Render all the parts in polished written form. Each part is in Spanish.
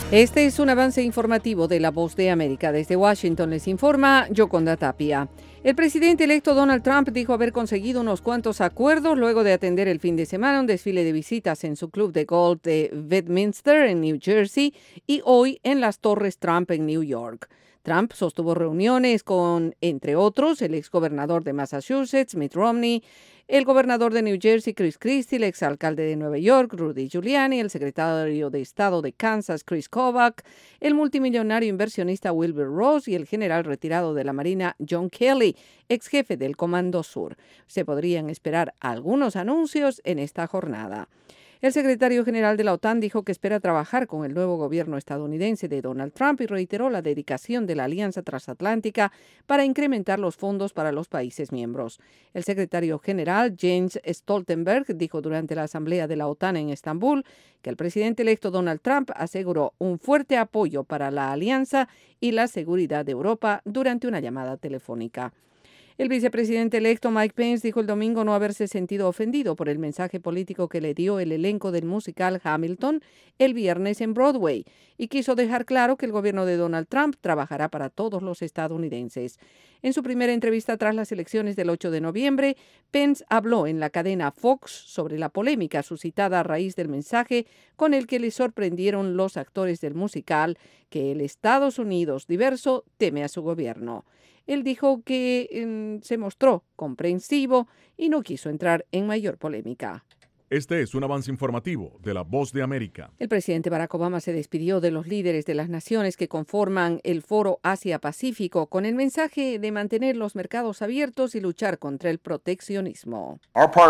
Este es un avance informativo de La Voz de América. Desde Washington les informa Yoconda Tapia. El presidente electo Donald Trump dijo haber conseguido unos cuantos acuerdos luego de atender el fin de semana un desfile de visitas en su club de golf de Bedminster en New Jersey y hoy en las Torres Trump en New York. Trump sostuvo reuniones con, entre otros, el exgobernador de Massachusetts, Mitt Romney, el gobernador de New Jersey, Chris Christie, el exalcalde de Nueva York, Rudy Giuliani, el secretario de Estado de Kansas, Chris Kobach, el multimillonario inversionista Wilbur Ross y el general retirado de la Marina, John Kelly, ex jefe del Comando Sur. Se podrían esperar algunos anuncios en esta jornada. El secretario general de la OTAN dijo que espera trabajar con el nuevo gobierno estadounidense de Donald Trump y reiteró la dedicación de la Alianza Transatlántica para incrementar los fondos para los países miembros. El secretario general Jens Stoltenberg dijo durante la asamblea de la OTAN en Estambul que el presidente electo Donald Trump aseguró un fuerte apoyo para la alianza y la seguridad de Europa durante una llamada telefónica. El vicepresidente electo Mike Pence dijo el domingo no haberse sentido ofendido por el mensaje político que le dio el elenco del musical Hamilton el viernes en Broadway y quiso dejar claro que el gobierno de Donald Trump trabajará para todos los estadounidenses. En su primera entrevista tras las elecciones del 8 de noviembre, Pence habló en la cadena Fox sobre la polémica suscitada a raíz del mensaje con el que le sorprendieron los actores del musical que el Estados Unidos diverso teme a su gobierno. Él dijo que se mostró comprensivo y no quiso entrar en mayor polémica. Este es un avance informativo de La Voz de América. El presidente Barack Obama se despidió de los líderes de las naciones que conforman el Foro Asia-Pacífico con el mensaje de mantener los mercados abiertos y luchar contra el proteccionismo.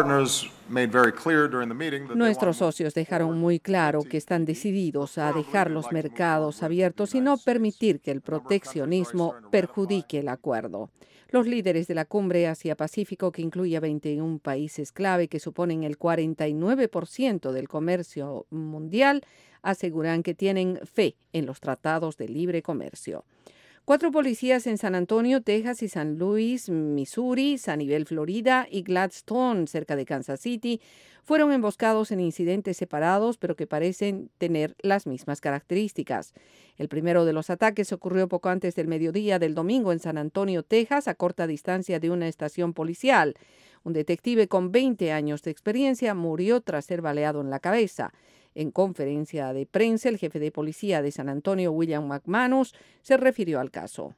Nuestros socios dejaron muy claro que están decididos a dejar los mercados abiertos y no permitir que el proteccionismo perjudique el acuerdo. Los líderes de la cumbre Asia-Pacífico, que incluye a 21 países clave que suponen el 49% del comercio mundial, aseguran que tienen fe en los tratados de libre comercio. 4 policías en San Antonio, Texas y San Luis, Missouri, Sunnyvale, Florida y Gladstone, cerca de Kansas City, fueron emboscados en incidentes separados, pero que parecen tener las mismas características. El primero de los ataques ocurrió poco antes del mediodía del domingo en San Antonio, Texas, a corta distancia de una estación policial. Un detective con 20 años de experiencia murió tras ser baleado en la cabeza. En conferencia de prensa, el jefe de policía de San Antonio, William McManus, se refirió al caso.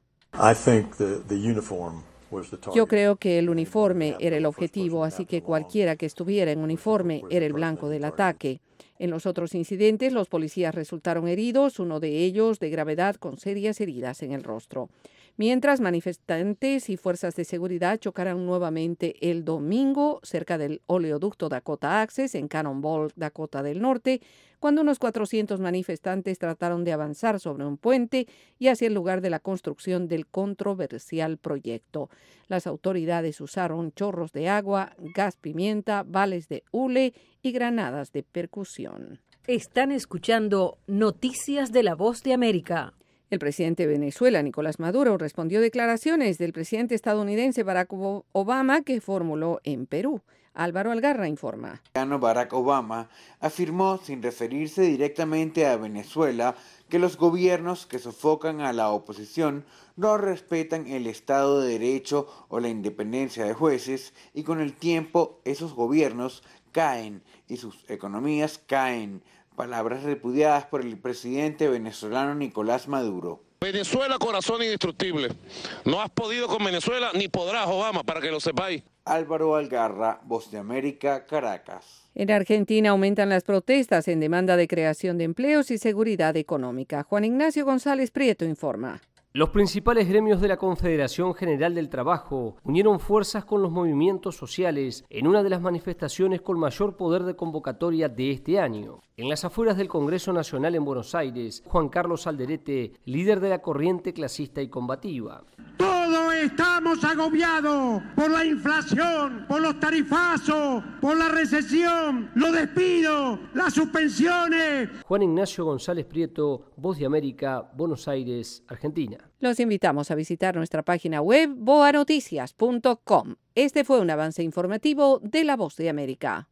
Yo creo que el uniforme era el objetivo, así que cualquiera que estuviera en uniforme era el blanco del ataque. En los otros incidentes, los policías resultaron heridos, uno de ellos de gravedad con serias heridas en el rostro. Mientras manifestantes y fuerzas de seguridad chocaron nuevamente el domingo cerca del oleoducto Dakota Access en Cannonball, Dakota del Norte, cuando unos 400 manifestantes trataron de avanzar sobre un puente y hacia el lugar de la construcción del controversial proyecto. Las autoridades usaron chorros de agua, gas pimienta, balas de hule y granadas de percusión. Están escuchando Noticias de La Voz de América. El presidente de Venezuela, Nicolás Maduro, respondió declaraciones del presidente estadounidense Barack Obama que formuló en Perú. Álvaro Algarra informa. Barack Obama afirmó, sin referirse directamente a Venezuela, que los gobiernos que sofocan a la oposición no respetan el Estado de Derecho o la independencia de jueces y con el tiempo esos gobiernos caen y sus economías caen. Palabras repudiadas por el presidente venezolano Nicolás Maduro. Venezuela, corazón indestructible. No has podido con Venezuela ni podrás, Obama, para que lo sepáis. Álvaro Algarra, Voz de América, Caracas. En Argentina aumentan las protestas en demanda de creación de empleos y seguridad económica. Juan Ignacio González Prieto informa. Los principales gremios de la Confederación General del Trabajo unieron fuerzas con los movimientos sociales en una de las manifestaciones con mayor poder de convocatoria de este año. En las afueras del Congreso Nacional en Buenos Aires, Juan Carlos Alderete, líder de la corriente clasista y combativa. Todos estamos agobiados por la inflación, por los tarifazos, por la recesión, los despidos, las suspensiones. Juan Ignacio González Prieto, Voz de América, Buenos Aires, Argentina. Los invitamos a visitar nuestra página web boanoticias.com. Este fue un avance informativo de La Voz de América.